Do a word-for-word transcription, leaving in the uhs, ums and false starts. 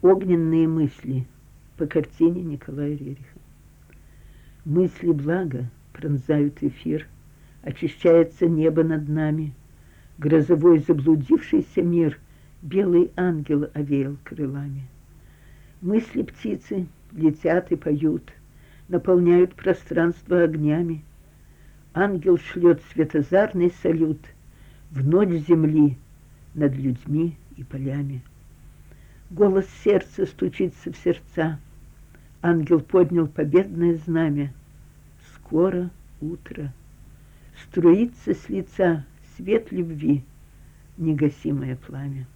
Огненные мысли по картине Николая Рериха. Мысли блага пронзают эфир, очищается небо над нами, грозовой заблудившийся мир белый ангел овеял крылами. Мысли птицы летят и поют, наполняют пространство огнями. Ангел шлет светозарный салют в ночь земли над людьми и полями. Голос сердца стучится в сердца. Ангел поднял победное знамя. Скоро утро. Струится с лица свет любви, негасимое пламя.